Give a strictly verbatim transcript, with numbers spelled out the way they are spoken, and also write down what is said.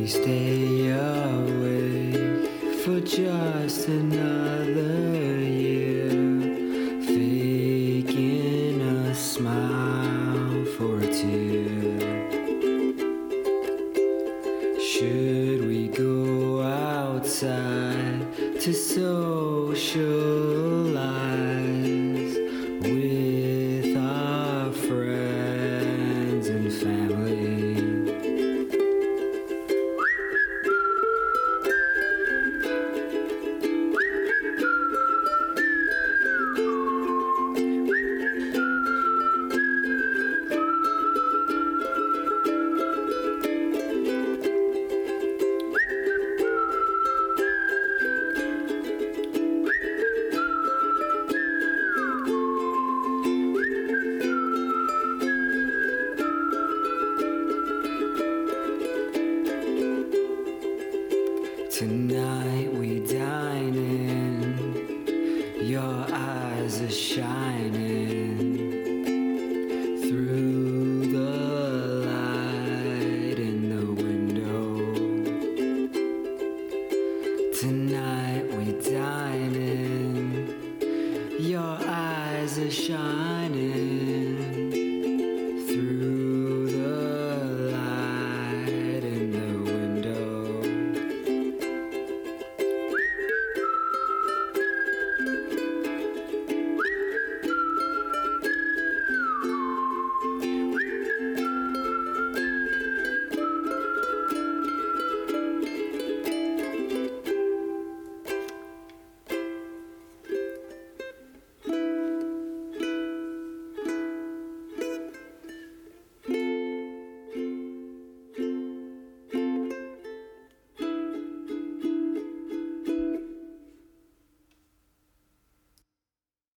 We stay awake for just another year, faking a smile for a tear. Should we go outside to socialize with our friends and family? Tonight we dine in, your eyes are shining through the light in the window. Tonight we dine in, your eyes are shining